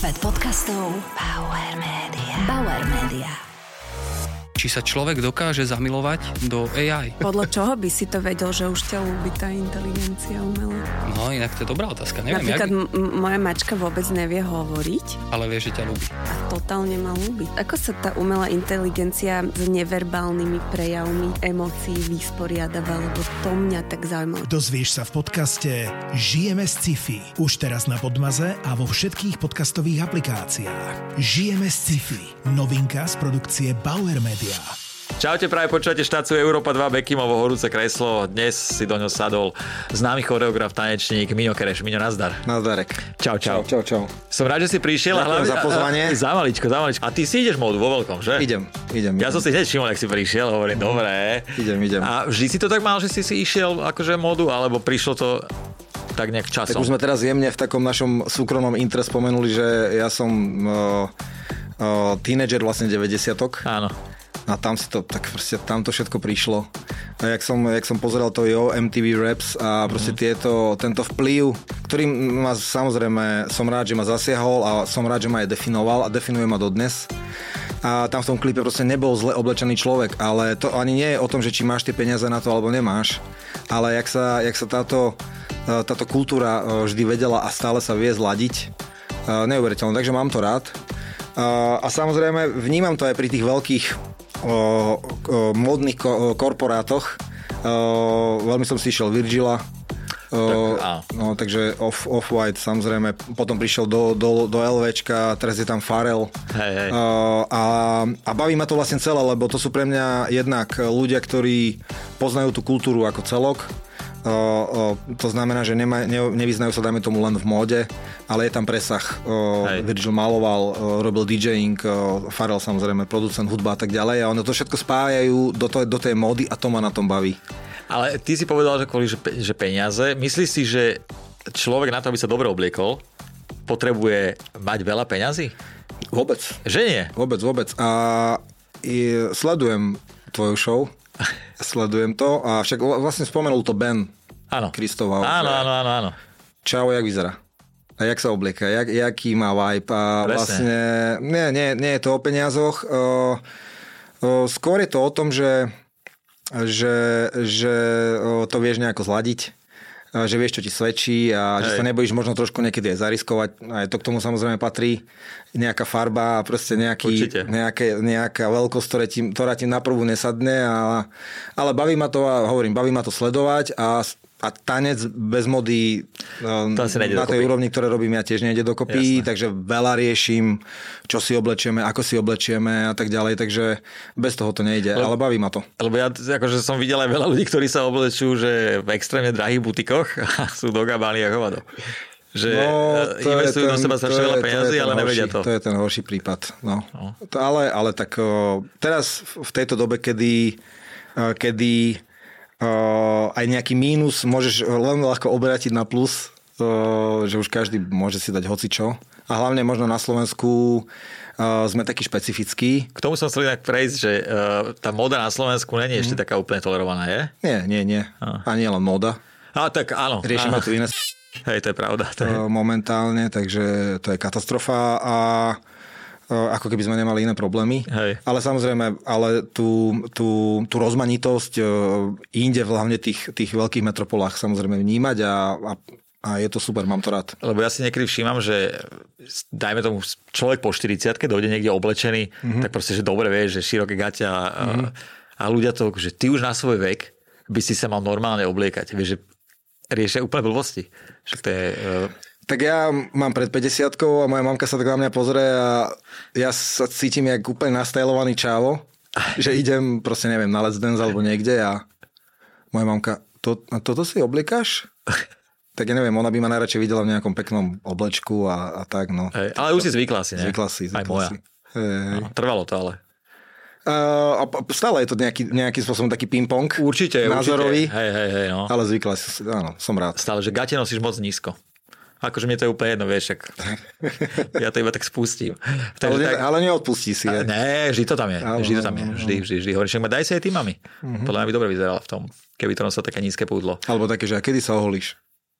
Svet podcastov Bauer Media. Bauer Media. Či sa človek dokáže zamilovať do AI? Podľa čoho by si to vedel, že už ťa ľúbi tá inteligencia umelá? No, inak to je dobrá otázka. Neviem, napríklad moja mačka vôbec nevie hovoriť. Ale vie, že ťa ľúbi. A totálne ma ľúbi. Ako sa tá umelá inteligencia s neverbálnymi prejavmi emócií vysporiadava, lebo to mňa tak zaujímavé. Dozvieš sa v podcaste Žijeme z sci-fi. Už teraz na Podmaze a vo všetkých podcastových aplikáciách. Žijeme z sci-fi. Novinka z produkcie Bauer Media. Čaute, práve počúvate štáciu Európa 2, Bekimovo horúce kreslo. Dnes si do ňo sadol známy choreograf, tanečník Miňo Kereš. Miňo, nazdar. Nazdarek. Čau. Čau. Som rád, že si prišiel. Ďakujem za pozvanie. Za maličko. A ty si ideš módu vo veľkom, že? Idem. Ja som si hneď všimol, jak si prišiel, hovorím, dobre. Idem. A vždy si to tak mal, že si išiel akože módu, alebo prišlo to tak nejak časom? Tak už sme teraz jemne v takom našom súkromnom intre spomenuli, že ja som tínedžer vlastne 90-tok. Áno. A tam si to, tak proste tam to všetko prišlo. A jak som pozeral to MTV Raps a proste tento vplyv, ktorý ma samozrejme, som rád, že ma zasiahol a som rád, že ma aj definoval a definuje ma dodnes. A tam v tom klipe proste nebol zle oblečený človek, ale to ani nie je o tom, že či máš tie peniaze na to alebo nemáš, ale jak sa táto kultúra vždy vedela a stále sa vie zladiť, neuveriteľné, takže mám to rád. A samozrejme vnímam to aj pri tých veľkých módnych korporátoch. Veľmi som si išiel Virgila, takže Off-White samozrejme, potom prišiel do LVčka, teraz je tam Pharrell. Hej. A baví ma to vlastne celé, lebo to sú pre mňa jednak ľudia, ktorí poznajú tú kultúru ako celok. To znamená, že nevyznajú sa, dajme tomu, len v móde, ale je tam presah. Virgil maloval, robil DJing, Pharrell samozrejme, producent, hudba a tak ďalej a ono to všetko spájajú do tej módy a to ma na tom baví. Ale ty si povedal, že kvôli, že peniaze. Myslíš si, že človek na to, aby sa dobre obliekol, potrebuje mať veľa peňazí? Vôbec. Že nie? Vôbec. A sledujem tvoju show. Sledujem to a však vlastne spomenul to Ben Kristová. Áno. Čau, jak vyzerá? A jak sa oblieka? Jaký má vibe? A vlastne nie je to o peniazoch. Skôr je to o tom, že to vieš nejako zladiť, že vieš, čo ti svedčí a že sa nebojíš možno trošku niekedy aj zariskovať. Aj to k tomu samozrejme patrí nejaká farba a proste nejaká veľkosť, ktorá ti na prvú nesadne. Ale baví ma to a hovorím, baví ma to sledovať a tanec bez mody na tej úrovni, ktoré robím, ja tiež nejde dokopy, takže veľa riešim, čo si oblečieme, ako si oblečieme a tak ďalej, takže bez toho to nejde, ale baví ma to. Lebo ja akože som videl aj veľa ľudí, ktorí sa oblečujú, že v extrémne drahých butikoch a sú do gabály a hovado. Že investujú do seba strašne veľa peniazy, ale nevedia to. To je ten horší prípad. No. Ale tak teraz v tejto dobe, kedy aj nejaký mínus môžeš len ľahko obrátiť na plus, že už každý môže si dať hocičo. A hlavne možno na Slovensku sme takí špecifickí. K tomu som chcel inak prejsť, že tá móda na Slovensku nie je ešte taká úplne tolerovaná, je? Nie. A nie len móda. Tak áno. Riešime tu iné Hej, to je pravda. Momentálne, takže to je katastrofa a ako keby sme nemali iné problémy. Hej. Ale samozrejme, tú rozmanitosť inde v hlavne tých veľkých metropolách samozrejme vnímať a je to super, mám to rád. Lebo ja si niekedy všímam, že dajme tomu človek po 40-ke dojde niekde oblečený, tak proste, že dobre vieš, že široké gaťa a ľudia to, že ty už na svoj vek by si sa mal normálne obliekať. Vieš, že riešia úplne blbosti. Že to je... Tak ja mám pred 50-kou a moja mamka sa tak na mňa pozrie a ja sa cítim jak úplne nastajlovaný čávo, že idem proste neviem na Let's Dance alebo niekde a moja mamka, toto si obliekáš? Tak ja neviem, ona by ma najradšej videla v nejakom peknom oblečku a tak, no. Hej, ale už si zvykla si, ne? Zvykla si. Aj moja. No, trvalo to ale. A stále je to nejakým spôsobom taký ping-pong. Určite. Názorový. Hej, no. Ale zvykla si, áno, som rád. Stále, že gate nosíš moc nízko. Akože mne to je úplne jedno, vieš, ja to iba tak spustím. Ale neodpustí si. Ne, vždy to tam je. Vždy. Hovoríš, daj si aj ty mami. Podľa mňa by dobre vyzerala v tom, keby to nosilo také nízke púdlo. Alebo také, že a kedy sa oholíš?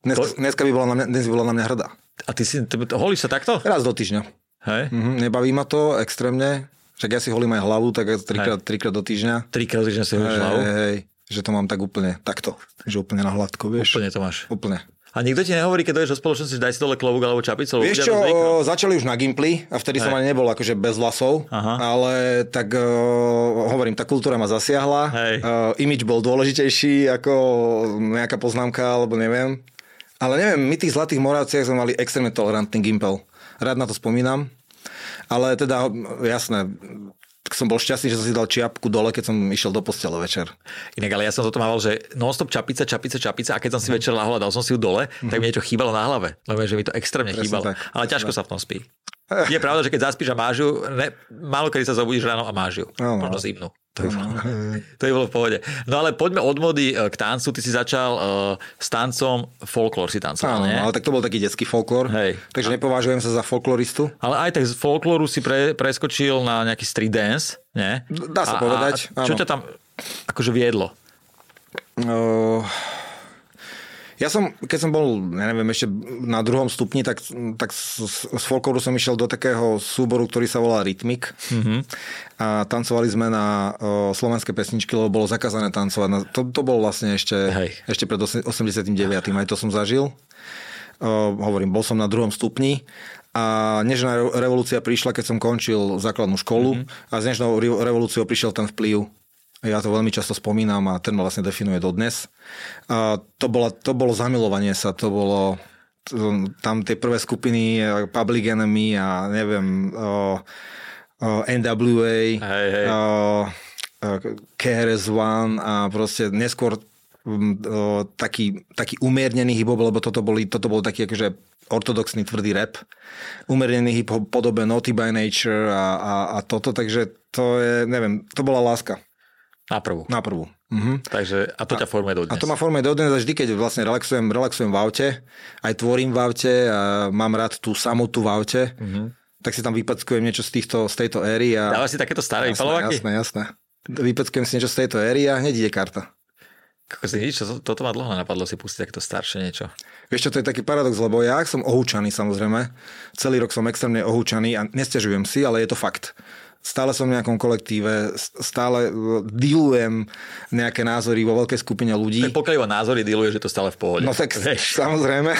Dneska by bola na mňa hrdá. A ty holíš sa takto? Raz do týždňa. Hej. Nebaví ma to extrémne. Však ja si holím aj hlavu, tak trikrát do týždňa. 3-krát do týždňa si holíš hlavu? Hej, že to mám tak úplne takto. Že úplne na hladko, vieš. Úplne to máš. Úplne. A nikto ti nehovorí, keď dojdeš do spoločnosti, že daj si dole klobúk alebo čapicu? Vieš čo, začali už na Gimply a vtedy som ani nebol akože bez vlasov, ale tak hovorím, tá kultúra ma zasiahla. Image bol dôležitejší ako nejaká poznámka, alebo neviem. Ale neviem, my tých Zlatých Moravciach sme mali extrémne tolerantný Gimpel. Rád na to spomínam. Ale teda, jasné, som bol šťastný, že som si dal čiapku dole, keď som išiel do postele večer. Inak, ale ja som toto mával, že non-stop čapica a keď som si večer lahol a dal som si ju dole, tak mi niečo chýbalo na hlave. Lebo že mi to extrémne chýbalo. Tak. Ale ťažko sa v tom spí. Je pravda, že keď zaspíš a máš ju, málo kedy sa zobudíš ráno a máš ju. Možno zimnú. To by bolo v pohode. No ale poďme od mody k tancu. Ty si začal s tancom folklór si tancoval, nie? Ale tak to bol taký detský folklór. Hej. Takže nepovažujem sa za folkloristu. Ale aj tak z folklóru si preskočil na nejaký street dance, nie? Dá sa povedať. A čo ťa tam akože viedlo? Keď som bol, neviem, ešte na 2. stupni, tak z folklóru som išiel do takého súboru, ktorý sa volá Rytmik. A tancovali sme na slovenské pesničky, lebo bolo zakázané tancovať. To bol vlastne ešte pred 89. Aj to som zažil. Hovorím, bol som na 2. stupni. A Nežná revolúcia prišla, keď som končil základnú školu. A s Nežnou revolúciou prišiel ten vplyv. Ja to veľmi často spomínam a ten ma vlastne definuje dodnes. A to bolo zamilovanie sa, to bolo tam tie prvé skupiny Public Enemy a neviem NWA, KRS-One a proste neskôr taký umiernený hip-hop, lebo toto bol taký akože ortodoxný tvrdý rap. Umiernený hip-hop podobe Naughty by Nature a toto, takže to je, neviem, to bola láska. Na prvú. Takže, a to ťa formuje dodnes. A to ma formuje dodnes a vždy, keď vlastne relaxujem v aute, aj tvorím v aute a mám rád tú samotu v aute, tak si tam vypeckujem niečo z tejto éry. Dávaš si takéto staré vypalovaky? Jasné. Vypeckujem si niečo z tejto éry a hneď ide karta. Toto ma dlho napadlo si pustiť takéto staršie niečo. Vieš čo, to je taký paradox, lebo ja som ohúčaný samozrejme. Celý rok som extrémne ohúčaný a nesťažujem si, ale je to fakt. Stále som v nejakom kolektíve, stále dealujem nejaké názory vo veľkej skupine ľudí. Tak pokiaľ iba názory dealuje, že to stále v pohode. No tak samozrejme.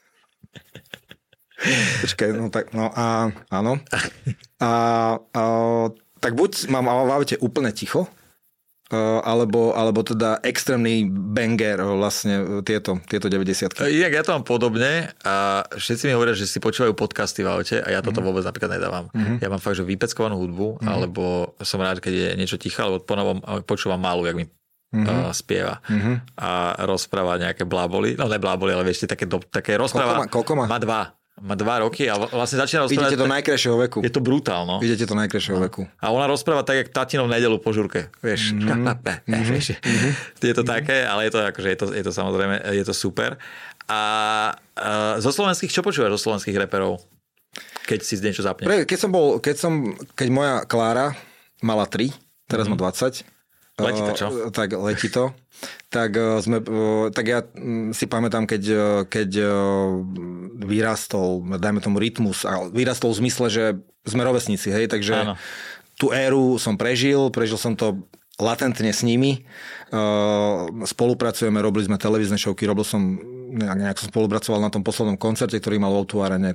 Počkaj, áno. Tak buď mám v aute úplne ticho, alebo teda extrémny banger vlastne tieto 90-ky. Ja to mám podobne a všetci mi hovoria, že si počúvajú podcasty v aute a ja toto vôbec napríklad nedávam. Ja mám fakt, že vypeckovanú hudbu, alebo som rád, keď je niečo tiché, alebo ponovom počúvam Málu, jak mi spieva a rozpráva nejaké bláboli. No ne bláboli, ale vieš, také rozpráva. Koľko má? Má 2 roky a vlastne začína rozprávať... Idete do najkrajšieho veku. Je to brutálno. Idete do najkrajšieho veku. A ona rozpráva tak, jak tatinov nedelu po žurke. Vieš. Je to také, ale je to, akože, je to samozrejme, je to super. A zo slovenských, čo počúvaš zo slovenských reperov? Keď si niečo zapneš. Keď moja Klára mala 3, teraz má 20. Letí to, čo? Tak letí to. Tak ja si pamätám, keď vyrastol, dajme tomu Rytmus, a vyrastol v zmysle, že sme rovesníci, hej, takže tú éru som prežil som to latentne s nimi. Spolupracujeme, robili sme televízne šovky, nejak som spolupracoval na tom poslednom koncerte, ktorý mal v Outvárene,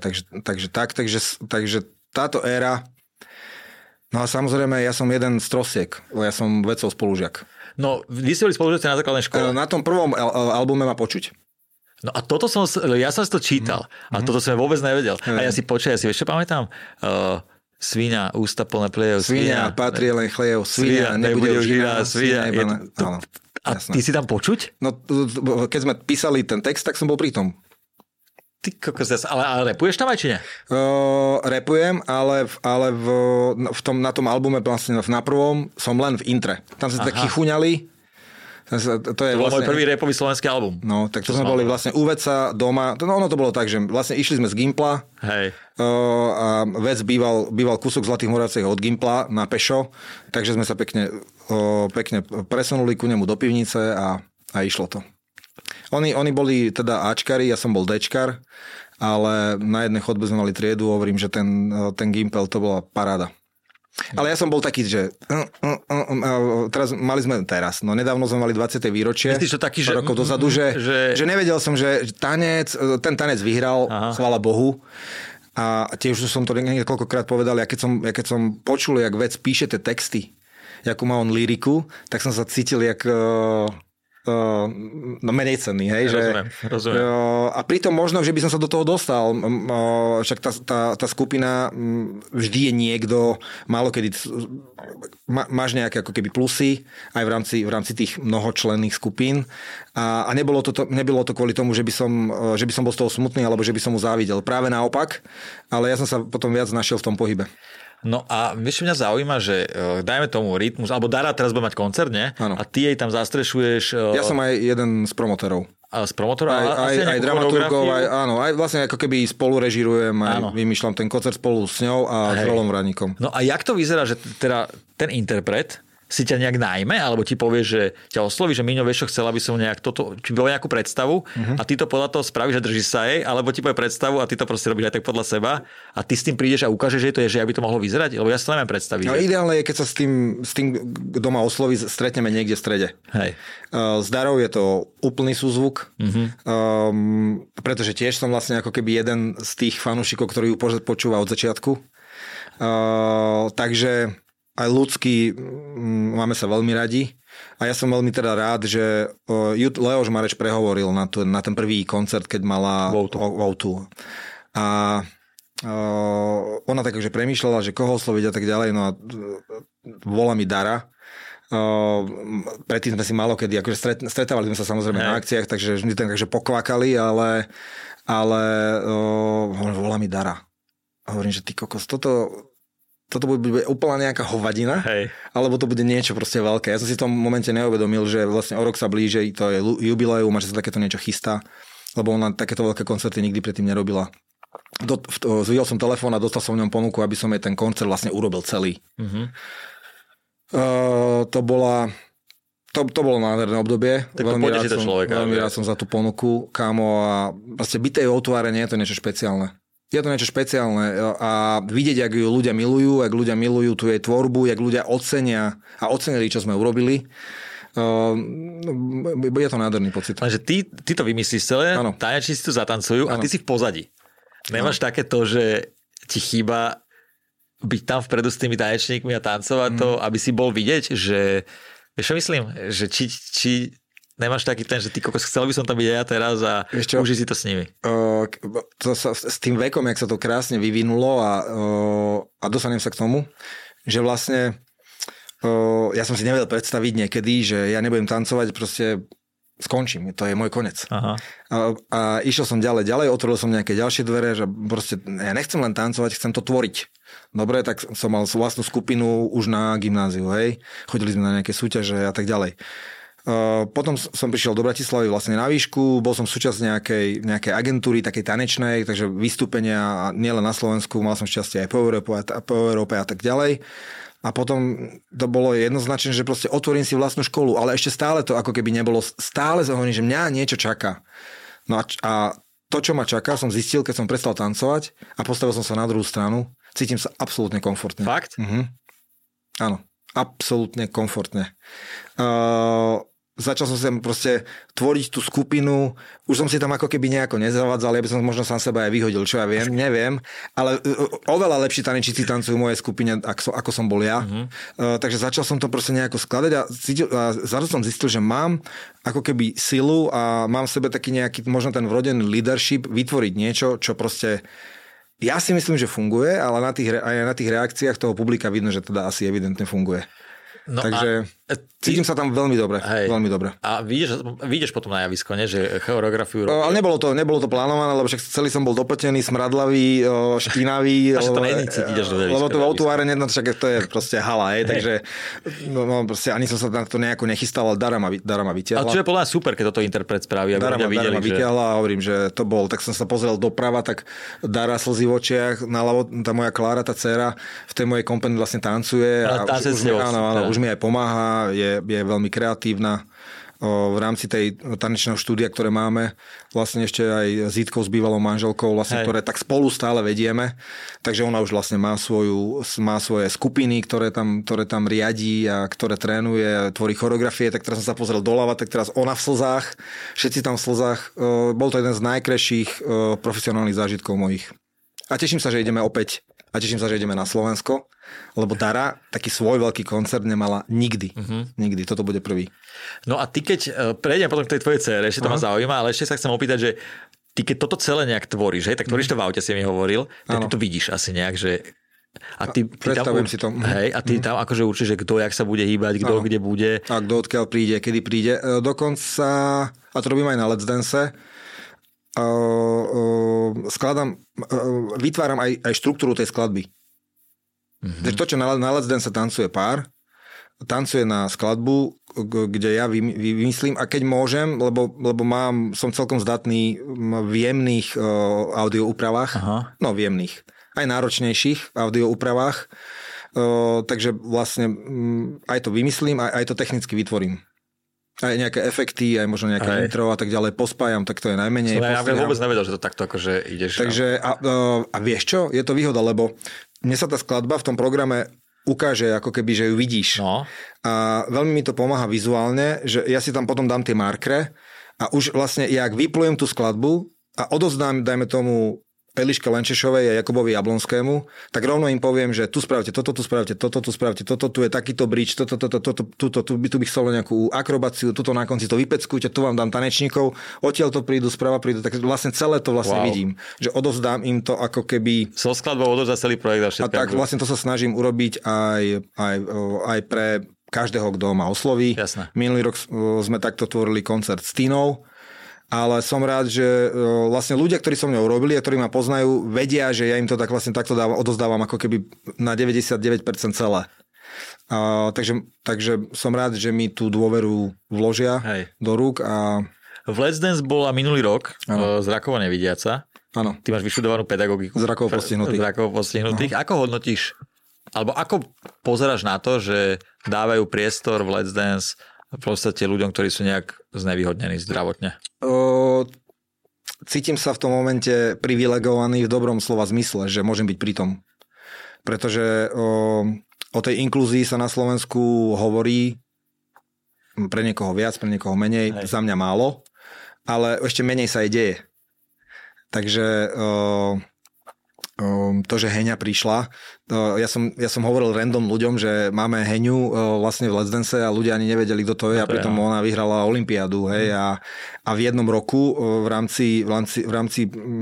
takže táto éra. No a samozrejme, ja som jeden z trosiek, ja som vedcov spolužiak. No, vy ste boli spolužiaci na základnej škole. Na tom prvom albume ma počuť. No a toto ja som si to čítal, a toto som vôbec nevedel. A ja si vieš čo pamätám? Svíňa, ústa plné plejov. Svíňa, patrí len chlejev. Svíňa, nebude už iná. Svíňa, a ty si tam počuť? No, keď sme písali ten text, tak som bol pri tom. Ty kokos, ale rapuješ tam aj či nie? Rapujem, ale na tom albume vlastne na prvom som len v intre. Tam sa takí chuňali. To bol môj prvý rapový slovenský album. No, tak to sme boli vlastne u Veca doma. Ono to bolo tak, že vlastne išli sme z Gimpla. Hej. A Vec býval kúsok Zlatých Moravciach od Gimpla na pešo, takže sme sa pekne presunuli ku nemu do pivnice a išlo to. Oni boli teda Ačkari, ja som bol Dčkar, ale na jednej chodbe sme mali triedu, hovorím, že ten Gimpel to bola paráda. Ale ja som bol taký, že nedávno sme mali 20. výročie. Myslíš to taký, že rokov dozadu, že nevedel som, že ten tanec vyhral, chvála Bohu. A tiež som to niekoľkokrát povedal, ja keď som počul, jak vec píše tie texty, jakú má on lyriku, tak som sa cítil jak menej cenný, hej? Rozumiem. A pritom možno, že by som sa do toho dostal. Však tá skupina vždy je niekto, málo kedy máš nejaké ako keby plusy aj v rámci tých mnohočlenných skupín a nebolo to kvôli tomu, že by som bol z toho smutný alebo že by som mu závidel. Práve naopak, ale ja som sa potom viac našiel v tom pohybe. No a vieš, mňa zaujíma, že dajme tomu Rytmus, alebo Dara teraz bude mať koncert, nie? Ano. A ty jej tam zastrešuješ... Ja som aj jeden z promotérov. A z promotorov? Aj dramaturgov, aj vlastne ako keby spolu režírujem, aj vymýšľam ten koncert spolu s ňou a s Rolom Vránikom. No a jak to vyzerá, že teda ten interpret si ťa nejak najme, alebo ti povie, že ťa osloví, že Miňo, vieš čo, chcela by som nejak toto, či bolo nejakú predstavu a ty to podľa toho spravíš, že drží sa jej, alebo ti povie predstavu a ty to proste robíš aj tak podľa seba a ty s tým prídeš a ukážeš, že to je, že jak by to mohlo vyzerať, lebo ja si to neviem predstaviť. No ideálne je, keď sa s tým kto ma osloví, stretneme niekde v strede. Hej. S Darou je to úplný súzvuk, pretože tiež som vlastne ako keby jeden z tých fanúšikov, ktorý ju počúva od začiatku. Takže aj ľudský máme sa veľmi radi a ja som veľmi teda rád, že Leoš Mareš prehovoril na ten prvý koncert, keď mala Voutu. A ona tak akože premýšľala, že koho osloviť a tak ďalej, no a volá mi Dara. Predtým sme si málo kedy, akože stretávali sme sa samozrejme na akciách, takže vždy tam takže pokvakali, ale volá mi Dara. A hovorím, že ty kokos, toto bude úplne nejaká hovadina, alebo to bude niečo proste veľké. Ja som si v tom momente neuvedomil, že vlastne o rok sa blíži, to je jubileum a že sa takéto niečo chystá, lebo ona takéto veľké koncerty nikdy predtým nerobila. Zvidel som telefón a dostal som v ňom ponuku, aby som jej ten koncert vlastne urobil celý. To bolo nádherné obdobie. Veľmi rád som za tú ponuku, kámo, a vlastne byť tej otvárenie je to niečo špeciálne. Je to niečo špeciálne a vidieť, jak ju ľudia milujú, jak ľudia milujú tú jej tvorbu, jak ľudia ocenia a ocenili, čo sme urobili. Je to nádherný pocit. Takže ty to vymyslíš celé, tanečníci tu zatancujú a ty si v pozadí. Nemáš také to, že ti chýba byť tam vpredu s tými tanečníkmi a tancovať to, aby si bol vidieť, že vieš čo myslím? Že či nemáš taký ten, že ty kokos, chcel by som tam byť aj ja teraz a uži si to s nimi. S tým vekom, jak sa to krásne vyvinulo a dostanem sa k tomu, že vlastne ja som si nevedel predstaviť niekedy, že ja nebudem tancovať, proste skončím, to je môj konec. A išiel som ďalej, otvoril som nejaké ďalšie dvere, že proste ja nechcem len tancovať, chcem to tvoriť. Dobre, tak som mal vlastnú skupinu už na gymnáziu, hej. Chodili sme na nejaké súťaže a tak ďalej. Potom som prišiel do Bratislavy vlastne na výšku, bol som súčasť nejakej agentúry, takej tanečnej, takže vystúpenia nielen na Slovensku, mal som šťastie aj po Európe a tak ďalej. A potom to bolo jednoznačné, že proste otvorím si vlastnú školu, ale ešte stále to ako keby nebolo, stále sa hovorím, že mňa niečo čaká. No a to, čo ma čaká, som zistil, keď som prestal tancovať a postavil som sa na druhú stranu, cítim sa absolútne komfortne. Fakt? Áno, absolútne komfortne. Začal som sa proste tvoriť tú skupinu, už som si tam ako keby nejako nezavadzal, ja by som možno sám seba aj vyhodil, čo ja viem, neviem, ale oveľa lepší tanečníci tancujú v mojej skupine, ako som bol ja. Takže začal som to proste nejako skladať a zrazu som zistil, že mám ako keby silu a mám v sebe taký nejaký, možno ten vrodený leadership, vytvoriť niečo, čo proste ja si myslím, že funguje, ale aj na tých reakciách toho publika vidno, že teda asi evidentne funguje. No takže cítim sa tam veľmi dobre. Veľmi dobre. A vidíš potom na javisko, ne? Že choreografiu robí. Ale nebolo to plánované, lebo však celý som bol dopotený, smradlavý, špinavý. Až to nejde cítiť až do javiska. Lebo to v autovárne, však to je proste hala, takže proste ani som sa na to nejako nechystal, ale Dara ma vytiahla. Ale čo je podľa mňa super, keď toto interpret spraví, aby ľudia videli. Dara ma vytiahla a hovorím, že to bol, tak som sa pozrel doprava, tak Dara slzy v očiach, naľavo tá moja Klára, tá dcéra, v tej mojej kompanii vlastne tancuje. Už mi aj pomáha, je veľmi kreatívna. v rámci tej tanečného štúdia, ktoré máme, vlastne ešte aj s Jitkou, s bývalou manželkou, vlastne, ktoré tak spolu stále vedieme. Takže ona už vlastne má svoje skupiny, ktoré tam riadí a ktoré trénuje, tvorí choreografie. Tak teraz som sa pozrel doľava, tak teraz ona v slzách, všetci tam v slzách. Bol to jeden z najkrajších profesionálnych zážitkov mojich. A teším sa, že ideme opäť. A teším sa, že ideme na Slovensko, lebo Dara taký svoj veľký koncert nemala nikdy. Nikdy. Toto bude prvý. No a ty keď prejdem potom k tej tvojej dcére, ešte to ma zaujíma, ale ešte sa chcem opýtať, že ty keď toto celé nejak tvoríš, hej, tak tvoríš to v aute, si mi hovoril, tak ty to vidíš asi nejak, že... A ty predstavujem si to. Hej, a ty tam akože určíš, že kto jak sa bude hýbať, kto kde bude. A kto odkiaľ príde, kedy príde. Dokonca, a to robím aj na Let's Dance, vytváram aj štruktúru tej skladby. Takže to, čo na Let's Dance tancuje pár, tancuje na skladbu, kde ja vymyslím, a keď môžem, lebo som celkom zdatný v jemných audio úpravách, no v jemných, aj náročnejších audio úpravách, takže vlastne aj to vymyslím, aj to technicky vytvorím. Aj nejaké efekty, aj možno nejaké intro a tak ďalej pospájam, tak to je najmenej. Ja vôbec nevedel, že to takto akože ideš. Takže, a vieš čo? Je to výhoda, lebo mne sa tá skladba v tom programe ukáže, ako keby, že ju vidíš. No. A veľmi mi to pomáha vizuálne, že ja si tam potom dám tie markre a už vlastne, ja ak vyplujem tú skladbu a odozdám, dajme tomu, Eliške Lenčešovej a Jakubovi Jablonskému, tak rovno im poviem, že tu spravte toto, tu spravte toto, tu spravte toto, tu je takýto bridge, tu bych chcel nejakú akrobáciu, tuto na konci to vypeckujte, tu vám dám tanečníkov, odtiaľ to prídu, sprava prídu, tak vlastne celé to vlastne vidím, že odovzdám im to ako keby... So skladbou odovzdá celý projekt a všetko. A tak vlastne to sa snažím urobiť aj pre každého, kto ma osloví. Jasné. Minulý rok sme takto tvorili koncert s Tínou, ale som rád, že vlastne ľudia, ktorí so mnou urobili a ktorí ma poznajú, vedia, že ja im to tak vlastne takto odozdávam ako keby na 99% celé. Takže som rád, že mi tú dôveru vložia do rúk. V Let's Dance bola minulý rok zrakovo nevidiaca. Áno. Ty máš vyštudovanú pedagogiku. Zrakovo postihnutých. Ako hodnotíš, alebo ako pozeráš na to, že dávajú priestor v Let's Dance v podstate ľuďom, ktorí sú nejak znevýhodnení zdravotne? Cítim sa v tom momente privilegovaný v dobrom slova zmysle, že môžem byť pri tom. Pretože o tej inklúzii sa na Slovensku hovorí pre niekoho viac, pre niekoho menej, za mňa málo, ale ešte menej sa aj deje. Takže to, že Heňa prišla, ja som hovoril random ľuďom, že máme Heňu vlastne v Let's Dance a ľudia ani nevedeli, kto to je, a pritom ona vyhrala olympiádu, hej, a v jednom roku v rámci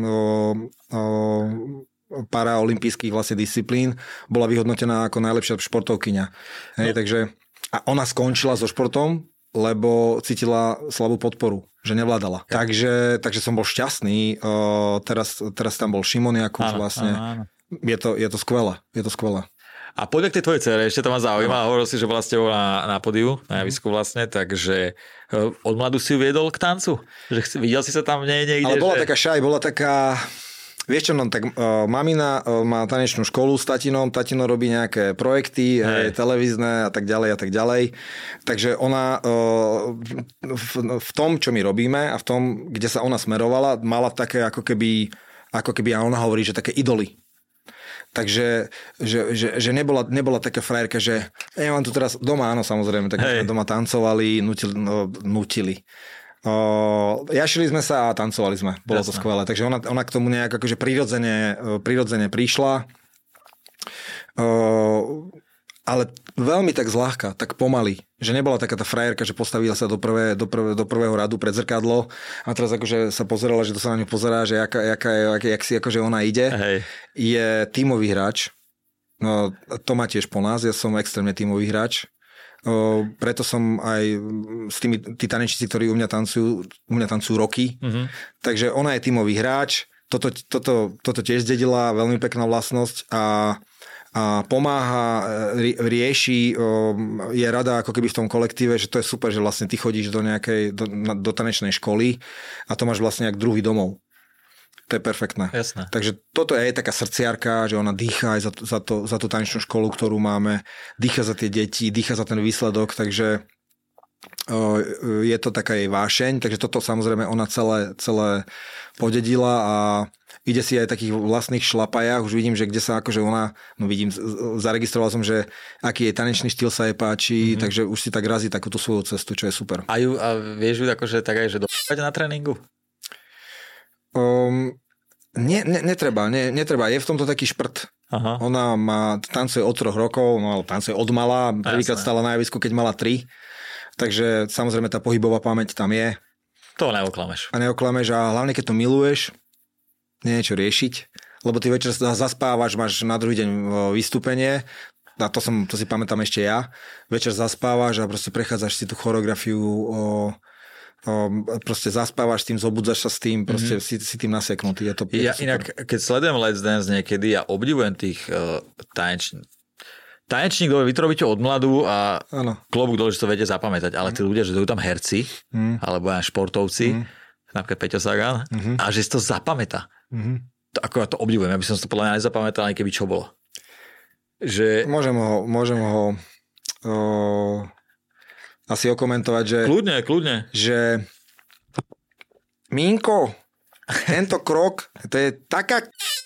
paraolympijských vlastne disciplín bola vyhodnotená ako najlepšia športovkyňa. Hej, takže a ona skončila so športom, lebo cítila slabú podporu, že nevládala. Takže som bol šťastný. Teraz tam bol Šimon Jakub vlastne. Áno. Je to skvelé. A poďme k tej tvojej dcere, ešte to ma zaujíma. Hovoril si, že bola s tebou na pódiu, na javisku vlastne, takže od mladu si ju viedol k tancu? Že videl si sa tam niekde? Ale bola taká vieš čo, no tak mamina má tanečnú školu s tatinom, tatino robí nejaké projekty, televízne a tak ďalej. Takže ona v tom, čo my robíme a v tom, kde sa ona smerovala, mala také ako keby a ona hovorí, že také idoly. Takže že nebola taká frajerka, že ja mám tu teraz doma, áno, samozrejme, tak sme doma tancovali, nutili. Jašili sme sa a tancovali sme. Bolo to skvelé. Takže ona k tomu nejak akože prirodzene prišla. Ale veľmi tak zľahka, tak pomaly. Že nebola taká tá frajerka, že postavila sa do prvého radu pred zrkadlo a teraz akože sa pozerala, že to sa na ňu pozerá, že jak si akože ona ide. Hej. Je tímový hráč. No, to má tiež po nás. Ja som extrémne tímový hráč. Preto som aj s tí tanečníci, ktorí u mňa tancujú roky. Mm-hmm. Takže ona je tímový hráč. Toto tiež zdedila, veľmi pekná vlastnosť a pomáha, rieši, je rada ako keby v tom kolektíve, že to je super, že vlastne ty chodíš do tanečnej školy a to máš vlastne jak druhý domov. To je perfektné. Jasné. Takže toto je taká srdciarka, že ona dýcha aj za tú tanečnú školu, ktorú máme, dýcha za tie deti, dýcha za ten výsledok, takže je to taká jej vášeň, takže toto samozrejme ona celé podedila a ide si aj takých vlastných šlapajách, už vidím, že kde sa akože ona, zaregistroval som, že aký jej tanečný štýl sa jej páči, takže už si tak razí takúto svoju cestu, čo je super. A vieš ju akože tak aj, že na tréningu? Netreba, je v tomto taký šprt. Aha. Ona tancuje od 3 rokov, tancuje od mala, prvýkrát stala na javisku, keď mala 3, takže samozrejme tá pohybová pamäť tam je. To neoklameš. A neoklameš a hlavne keď to miluješ, nie je čo riešiť, lebo ty večer zaspávaš, máš na druhý deň vystúpenie, a to si pamätám ešte ja, večer zaspávaš a proste prechádzaš si tú choreografiu, proste zaspávaš s tým, zobudzaš sa s tým, proste si tým naseknutý. Ja inak, keď sledujem Let's Dance niekedy, ja obdivujem tých tanečník, vy to robíte od mladu a klobúk dole, že to viete zapamätať, ale tí ľudia, že sú tam herci, alebo aj športovci, napríklad Peťo Sagan, a že si to zapamätá. Ako ja to obdivujem, aby som si to podľa mňa nezapamätal, ani keby čo bolo. Že... Môžem ho asi okomentovať, že... Kľudne. Že Minko, tento krok, to je taká...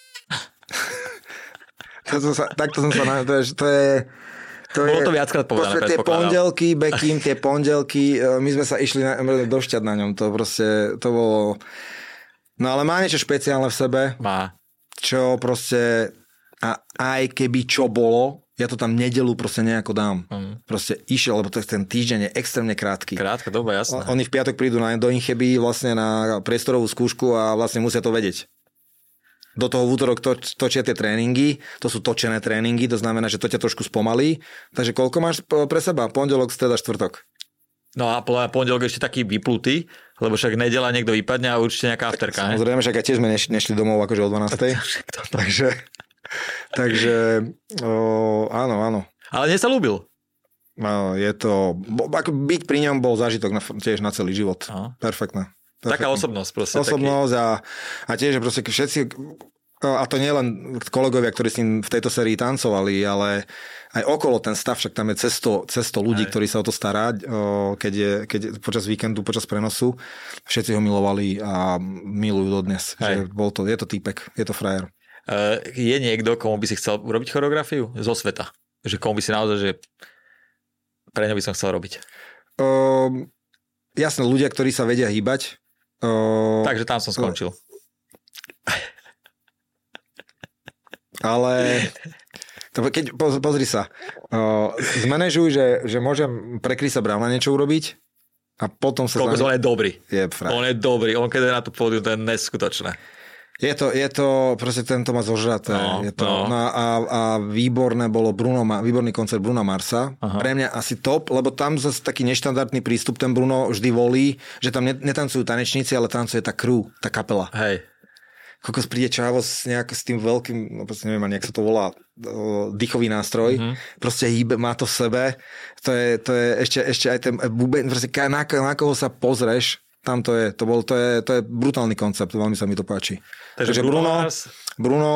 Takto som sa... Bolo to viackrát povedané, predpokladám. Tie pondelky, my sme sa išli došťať na ňom, to bolo... No ale má niečo špeciálne v sebe. Má. Čo proste, a aj keby čo bolo, ja to tam nedelu proste nejako dám. Proste išiel, lebo ten týždeň je extrémne krátky. Krátka doba, jasné. Oni v piatok prídu do Incheby vlastne na priestorovú skúšku a vlastne musia to vedieť. Do toho v útorok točia tie tréningy, to sú točené tréningy, to znamená, že to ťa trošku spomalí. Takže koľko máš pre seba? Pondelok, streda, štvrtok. No a pondelok ešte taký vyplutý, lebo však nedeľa niekto vypadne a určite nejaká afterka. Samozrejme, však aj tiež sme nešli domov akože o 12. takže áno. Ale nie sa ľúbil. No, je to, byť pri ňom bol zážitok tiež na celý život. Perfektné. Taká osobnosť proste. Osobnosť a tiež, že proste všetci, a to nie len kolegovia, ktorí s ním v tejto sérii tancovali, ale aj okolo ten stav, však tam je cesto ľudí, ktorí sa o to stará, keď počas víkendu, počas prenosu, všetci ho milovali a milujú dodnes. Že je to týpek, je to frajer. Je niekto, komu by si chcel urobiť choreografiu zo sveta? Že komu by si naozaj, že pre ňo by som chcel robiť? Jasné, ľudia, ktorí sa vedia hýbať. Takže tam som skončil. Ale pozri sa, zmanéžuj, že môžem pre Chrisa Browna niečo urobiť a potom sa... On je dobrý. On je dobrý. On keď je na to pódium, to je neskutočné. Je to, proste tento má zožraté. A výborný koncert Bruna Marsa. Aha. Pre mňa asi top, lebo tam zase taký neštandardný prístup, ten Bruno vždy volí, že tam netancujú tanečníci, ale tancuje tá crew, tá kapela. Hej. Kokos príde Čávo s tým veľkým, neviem ani, jak sa to volá, dýchový nástroj, proste hýbe, má to v sebe, to je ešte aj ten bubeň, proste na koho sa pozreš, tam to je brutálny koncept, veľmi sa mi to páči. Takže Bruno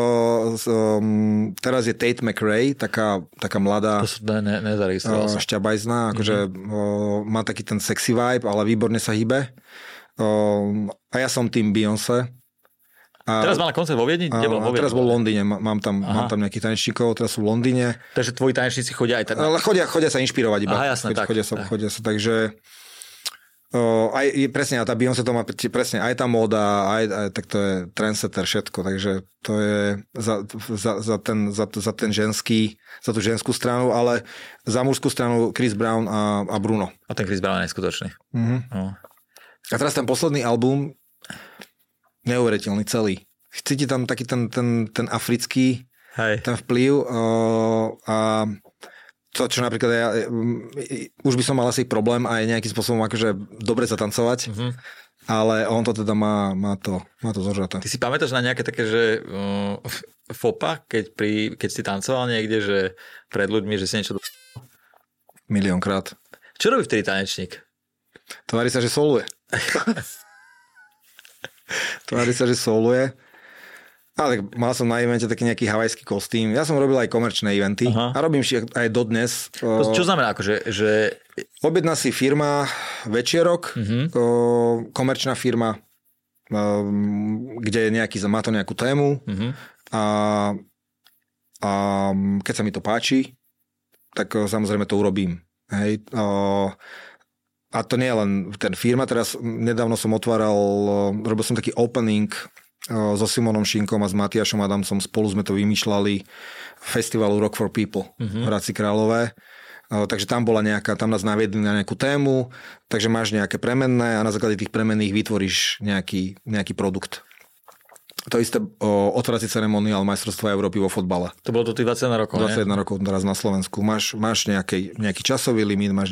teraz je Tate McRae, taká mladá šťabajzná, akože má taký ten sexy vibe, ale výborne sa hýbe. A ja som tým Beyoncé. Teraz mal koncert vo Viedni? Teraz bol v Londýne, mám tam nejakých tanečníkov, teraz sú v Londýne. Takže tvoji tanečníci chodia aj tam? Ale chodia sa inšpirovať iba. Aha, jasné, chodia sa, takže presne, a tá Beyoncé to má presne aj tá móda, tak to je trendsetter všetko, takže to je za ten ženský, za tú ženskú stranu, ale za mužskú stranu Chris Brown a Bruno. A ten Chris Brown je neskutočný. No. A teraz ten posledný album neuveriteľný celý. Cíti tam taký ten africký ten vplyv a to, čo napríklad už by som mal asi problém aj nejakým spôsobom akože dobre zatancovať, ale on to teda má to zožraté. Ty si pamätáš na nejaké také, že fopa, keď si tancoval niekde, že pred ľuďmi, že si niečo miliónkrát. Čo robí vtedy tanečník? Tvári sa, že soluje. Ale mal som na evente taký nejaký havajský kostým. Ja som robil aj komerčné eventy a robím si aj dodnes. Čo znamená akože, že... Objedná si firma večierok, komerčná firma, kde má to nejakú tému a keď sa mi to páči, tak samozrejme to urobím. Hej. A to nie je len ten firma, teraz nedávno som robil som taký opening so Simonom Šinkom a s Matiášom Adamcom, spolu sme to vymýšľali, festivalu Rock for People v Hradci Králové. Takže tam nás naviedli na nejakú tému, takže máš nejaké premenné a na základe tých premenných vytvoríš nejaký produkt. To isté otvárací ceremoniál majstrovstva Európy vo fotbale. To bolo to tých 21 rokov, 21 rokov teraz na Slovensku. Máš nejaký časový limit, máš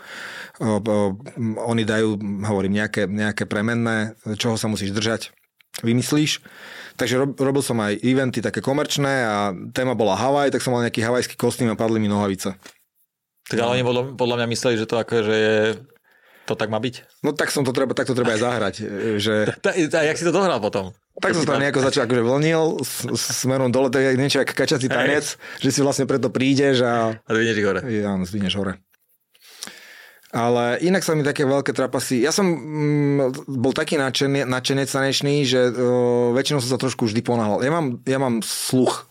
oni dajú, hovorím, nejaké premenné, čoho sa musíš držať, vymyslíš. Takže robil som aj eventy také komerčné a téma bola Havaj, tak som mal nejaký havajský kostým a padli mi nohavice. Tak ale oni podľa mňa mysleli, že to akože to tak má byť? No tak to treba aj zahrať. Že... Jak si to dohral potom? Tak som tam nejako začal akože vlnil smerom dole, to je niečo ako kačací tanec, že si vlastne preto prídeš a zdvihneš hore. Áno, zdvihneš hore. Ale inak sa mi také veľké trapasy... Ja som bol taký nadšenec tanečný, že väčšinou som sa trošku vždy ponáhľal. Ja mám sluch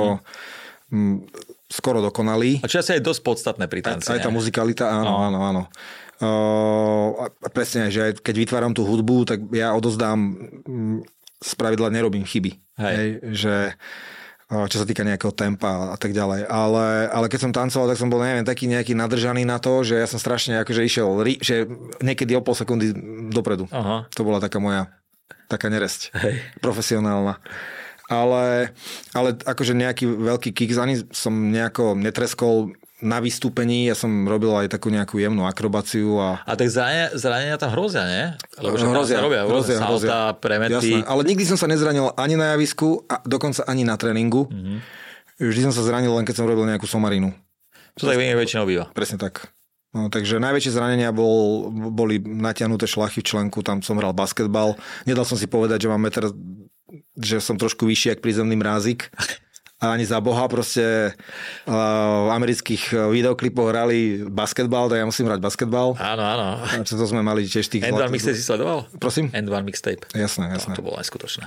skoro dokonalý. A čo asi aj dosť podstatné pri tanci. Aj tá muzikalita, áno. Presne, že aj keď vytváram tú hudbu, tak ja odozdám... Spravidla nerobím chyby. Hej, že čo sa týka nejakého tempa a tak ďalej. Ale keď som tancoval, tak som bol, neviem, taký nejaký nadržaný na to, že ja som strašne akože išiel, že niekedy o pol sekundy dopredu. Aha. To bola taká moja neresť. Profesionálna. Ale akože nejaký veľký kick ani som nejako netreskol na vystúpení, ja som robil aj takú nejakú jemnú akrobáciu. A tak zranenia tam hrozia, nie? Lebo hrozia, salta, premety. Jasné. Ale nikdy som sa nezranil ani na javisku a dokonca ani na tréningu. Vždy som sa zranil len keď som robil nejakú somarinu. To tak väčšinou býva. Presne tak. No, takže najväčšie zranenia boli natiahnuté šlachy v členku, tam som hral basketbal. Nedal som si povedať, že som trošku vyšší jak prízemný mrázik. A ani za Boha, proste v amerických videoklipoch hrali basketbal, tak ja musím hrať basketbal. Áno. A to sme mali tiež tých... End One Mixtape si sledoval? Prosím? End One Mixtape. Jasné. No, to bolo neskutočné.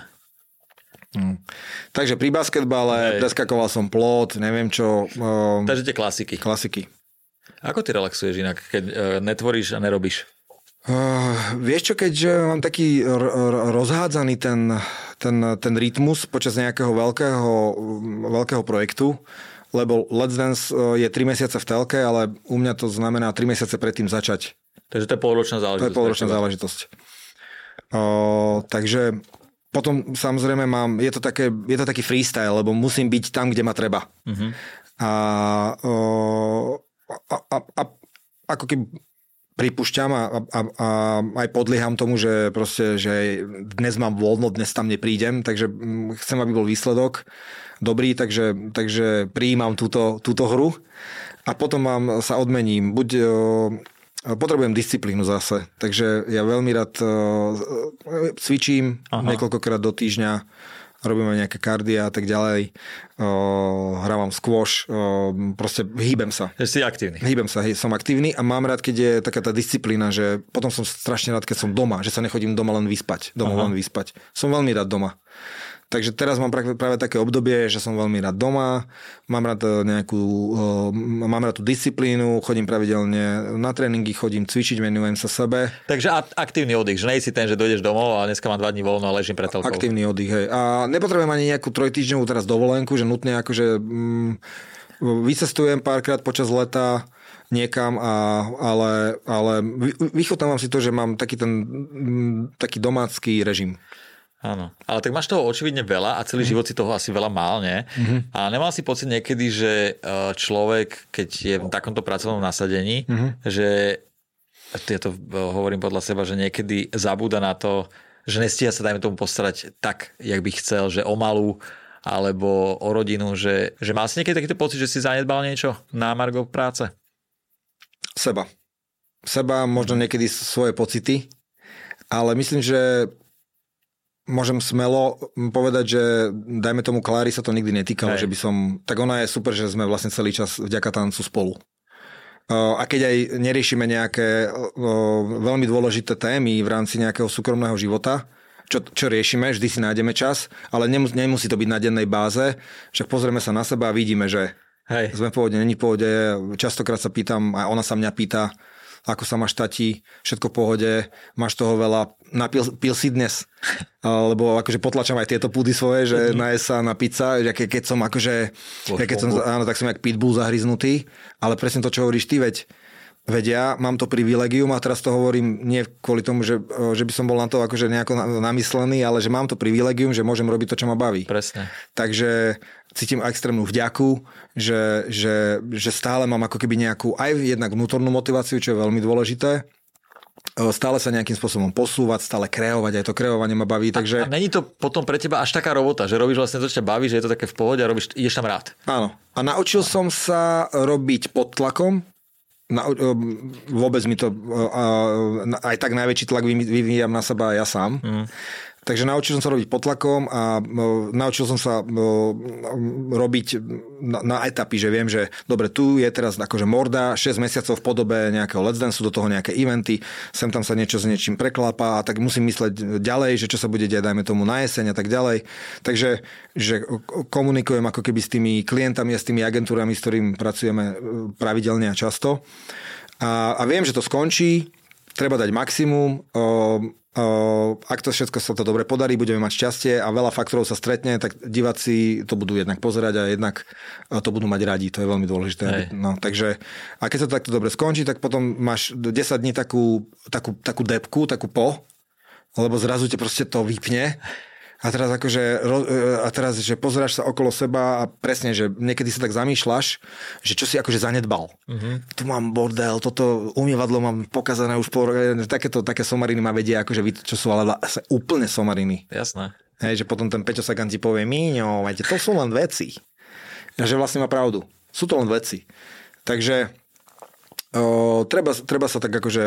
Takže pri basketbale preskakoval som plot, neviem čo. Takže tie klasiky. Ako ty relaxuješ inak, keď netvoríš a nerobíš? Vieš čo, keď mám taký rozhádzaný ten rytmus počas nejakého veľkého projektu, lebo Let's Dance je 3 mesiace v telke, ale u mňa to znamená 3 mesiace predtým začať. Takže to je polročná záležitosť. To je polročná záležitosť. Takže potom samozrejme je to taký freestyle, lebo musím byť tam, kde ma treba. A ako keby pripúšťam a aj podlieham tomu, že proste, že dnes mám voľno, dnes tam neprídem, takže chcem, aby bol výsledok dobrý, takže prijímam túto hru a potom sa odmením. Potrebujem disciplínu zase, takže ja veľmi rád cvičím niekoľkokrát do týždňa, robíme nejaké kardia a tak ďalej, hrávam squash, proste hýbem sa. Si aktívny. Hýbem sa, som aktívny a mám rád, keď je taká tá disciplína, že potom som strašne rád, keď som doma, že sa nechodím doma len vyspať. Som veľmi rád doma. Takže teraz mám práve také obdobie, že som veľmi rád doma, mám rád tú disciplínu, chodím pravidelne na tréningy, chodím cvičiť, venujem sa sebe. Takže aktívny oddych, že nejsi ten, že dojdeš domov a dneska mám 2 dní voľno a ležím pred telkou. Aktívny oddych, hej. A nepotrebujem ani nejakú 3-týždňovú teraz dovolenku, že nutne akože vycestujem párkrát počas leta niekam, ale vychutnávam si to, že mám taký domácky režim. Áno, ale tak máš toho očividne veľa a celý život si toho asi veľa mal, nie? A nemal si pocit niekedy, že človek, keď je v takomto pracovnom nasadení, že ja to hovorím podľa seba, že niekedy zabúda na to, že nestíha sa, dajme tomu, postarať tak, jak by chcel, že o malú alebo o rodinu, že mal si niekedy takýto pocit, že si zanedbal niečo na margo práce? Seba, možno niekedy svoje pocity, ale myslím, že môžem smelo povedať, že dajme tomu Klári sa to nikdy netýkalo, že by som... Tak ona je super, že sme vlastne celý čas vďaka tancu spolu. A keď aj neriešime nejaké veľmi dôležité témy v rámci nejakého súkromného života, čo riešime, vždy si nájdeme čas, ale nemusí to byť na dennej báze, však pozrieme sa na seba a vidíme, že sme v pohode, není v pohode. Častokrát sa pýtam, a ona sa mňa pýta, ako sa máš, tati, všetko v pohode, máš toho veľa, pil si dnes, lebo akože potlačam aj tieto púdy svoje, že najesť sa, napiť sa, keď som akože, áno, tak som jak pitbull zahryznutý, ale presne to, čo hovoríš ty, veď ja mám to privilegium a teraz to hovorím nie kvôli tomu, že by som bol na to akože nejako namyslený, ale že mám to privilegium, že môžem robiť to, čo ma baví. Presne. Takže cítim extrémnu vďaku, že stále mám ako keby nejakú aj jednak vnútornú motiváciu, čo je veľmi dôležité. Stále sa nejakým spôsobom posúvať, stále kreovať, aj to kreovanie ma baví. Takže... A není to potom pre teba až taká robota, že robíš vlastne to, čo ťa baví, že je to také v pohode a ideš tam rád. Áno. A naučil som sa robiť pod tlakom. Vôbec mi to aj tak najväčší tlak vyvíjam na seba ja sám. Takže naučil som sa robiť pod tlakom a naučil som sa robiť na etapy, že viem, že dobre, tu je teraz akože morda, 6 mesiacov v podobe nejakého Let's Dance, do toho nejaké eventy, sem tam sa niečo s niečím preklápa a tak musím mysleť ďalej, že čo sa bude diať, dajme tomu na jeseň a tak ďalej. Takže že komunikujem ako keby s tými klientami a s tými agentúrami, s ktorými pracujeme pravidelne a často. A viem, že to skončí, treba dať maximum. Ak to všetko sa to dobre podarí, budeme mať šťastie a veľa faktorov sa stretne, tak diváci to budú jednak pozerať a jednak to budú mať radi, to je veľmi dôležité. No, takže a keď sa to takto dobre skončí, tak potom máš 10 dní takú depku, takú lebo zrazu ťa proste to vypne. A teraz že pozeráš sa okolo seba a presne, že niekedy sa tak zamýšľaš, že čo si akože zanedbal. Tu mám bordel, toto umývadlo mám pokazané už také somariny ma vedia, akože čo sú ale úplne somariny. Jasné. Hej, že potom ten Peťo Sagan ti povie, Míňo, to sú len veci. A že vlastne má pravdu. Sú to len veci. Takže treba sa tak akože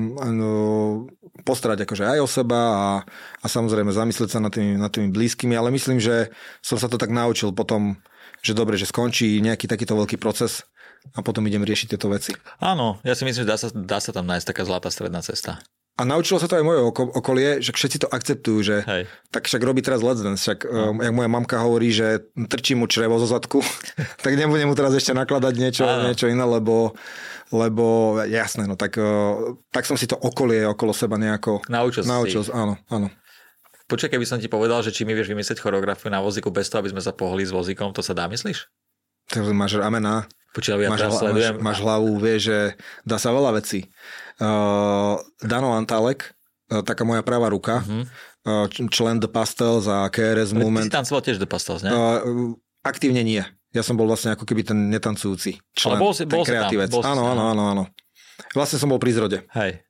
postarať akože aj o seba a samozrejme zamyslieť sa nad tými blízkymi, ale myslím, že som sa to tak naučil potom, že dobre, že skončí nejaký takýto veľký proces a potom idem riešiť tieto veci. Áno, ja si myslím, že dá sa tam nájsť taká zlatá stredná cesta. A naučilo sa to aj moje okolie, že všetci to akceptujú, že tak však robí teraz Let's Dance, však jak moja mamka hovorí, že trčí mu črevo zo zadku, tak nebudem mu teraz ešte nakladať niečo iné, lebo jasné, no tak som si to okolie okolo seba nejako naučil. Áno. Počkaj, keby som ti povedal, že či mi vieš vymyslieť choreografiu na vozíku bez toho, aby sme sa pohli s vozíkom, to sa dá, myslíš? Takže máš ramená, máš hlavu, vieš, že dá sa veľa vecí. Dano Antálek, taká moja pravá ruka, člen The Pastels a KRS Movement. Ty si tancoval tiež The Pastels, ne? Aktívne nie. Ja som bol vlastne ako keby ten netancujúci člen, ten kreatívec. Áno. Vlastne som bol pri zrode. Hej.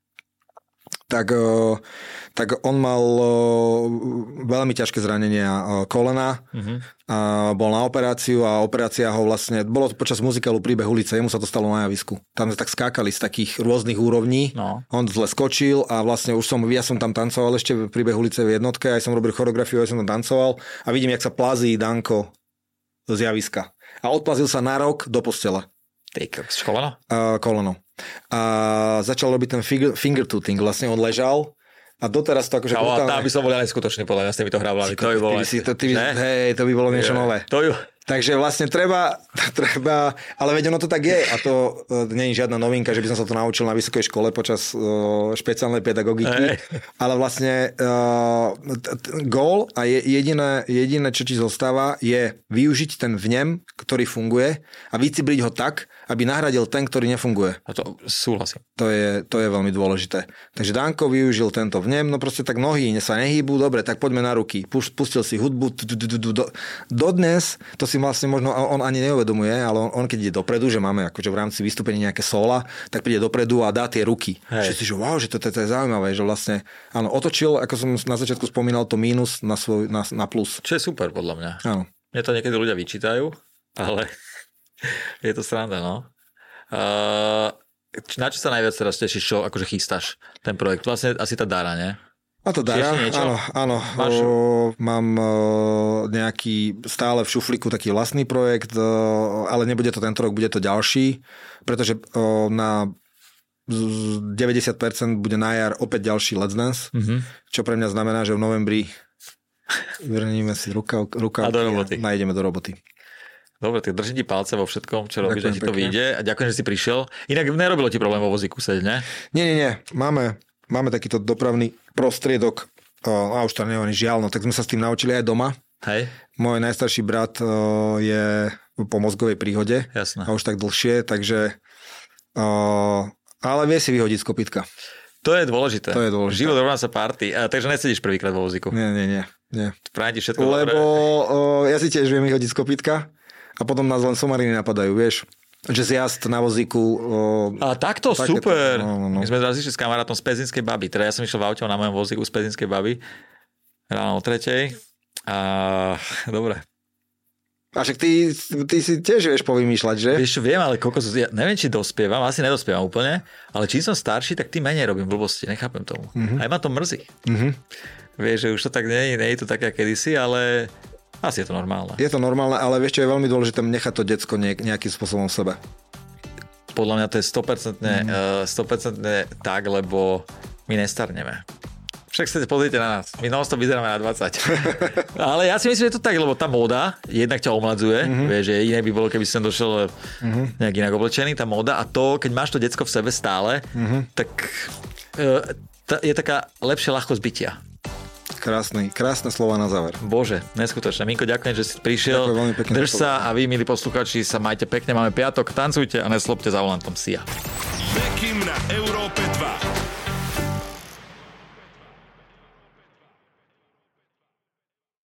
Tak on mal veľmi ťažké zranenia kolena, bol na operáciu a operácia ho vlastne, bolo to počas muzikálu Príbeh ulice, jemu sa to stalo na javisku. Tam sme tak skákali z takých rôznych úrovní, on zle skočil a vlastne ja som tam tancoval ešte v Príbeh ulice v jednotke, aj som robil choreografiu, aj som tam tancoval a vidím, jak sa plazí Danko z javiska. A odplazil sa na rok do postele. Koleno. A začal robiť ten finger tooting, vlastne on ležal a doteraz to akože... Tá by som bol aj skutočne podľa mňa s týmito hravlami. To by bolo niečo nové. Takže vlastne treba, ale veď ono to tak je a to nie je žiadna novinka, že by som sa to naučil na vysokej škole počas špeciálnej pedagogiky, ale vlastne gól a jediné, čo ti zostáva, je využiť ten vnem, ktorý funguje a vycibliť ho tak, aby nahradil ten, ktorý nefunguje. A to súhlasím. To je veľmi dôležité. Takže Danko využil tento vnem, no proste tak nohy sa nehýbu, dobre, tak poďme na ruky. Pustil si hudbu, dodnes, to si vlastne možno on ani neuvedomuje, ale on keď ide dopredu, že máme akože v rámci vystúpenia nejaké sóla, tak príde dopredu a dá tie ruky. Že si, že wow, že to je zaujímavé, že vlastne áno, otočil, ako som na začiatku spomínal, to mínus na plus. Čo je super podľa mňa. Áno. Mne to niekedy ľudia vyčítajú, ale je to sranda, no. Na čo sa najviac teraz tešíš, čo akože chystáš ten projekt? Vlastne asi tá Dara, nie? A to dá, áno. Mám nejaký stále v šuflíku taký vlastný projekt, ale nebude to tento rok, bude to ďalší, pretože na 90% bude na jar opäť ďalší Let's Dance, čo pre mňa znamená, že v novembri vrníme si rukavky a nájdeme do roboty. Dobre, tak držím ti palce vo všetkom, čo robíš, že ti to vyjde a ďakujem, že si prišiel. Inak nerobilo ti problém vo vozíku sedieť, ne? Nie. Máme takýto dopravný prostriedok, a už to neviem, žiaľ, no tak sme sa s tým naučili aj doma. Hej. Môj najstarší brat je po mozgovej príhode. Jasné. A už tak dlhšie, takže ale vie si vyhodiť z kopytka. To je dôležité. Život rovná sa party. Takže nesedíš prvýkrát vo vozíku. Nie. Prajem ti všetko dobré. Lebo ja si tiež viem vyhodiť z kopytka a potom nás len somariny napadajú, vieš. Že zjazd na vozíku... A takto, super. No. My sme zase išli s kamarátom z Pezinskej baby. Teda ja som išiel v aute na mojom vozíku z Pezinskej baby. Ráno o 3:00. A dobre. A však ty si tiež vieš povymýšľať, že? Vieš čo, viem, ale ja neviem, či dospievam. Asi nedospievam úplne. Ale čím som starší, tak tým menej robím blbosti. Nechápem tomu. Aj ma to mrzí. Vieš, že už to tak nie je to také kedysi, ale... Asi je to normálne. Je to normálne, ale vieš čo, je veľmi dôležité nechať to decko nejakým spôsobom v sebe. Podľa mňa to je 100% tak, lebo my nestarneme. Však sa pozrite na nás. My non-stop vyzeráme na 20. Ale ja si myslím, že je to tak, lebo tá móda jednak ťa omladzuje. Vieš, že iné by bolo, keby si sem došiel nejak inak oblečený. Tá móda a to, keď máš to decko v sebe stále, tak je taká lepšia ľahkosť bytia. Krásne slova na záver. Bože, neskutočné. Minko, ďakujem, že si prišiel. Ďakujem veľmi pekne. Drž sa a vy, milí posluchači, sa majte pekne. Máme piatok, tancujte a neslobte za volantom Sia. Bekim na Európe 2.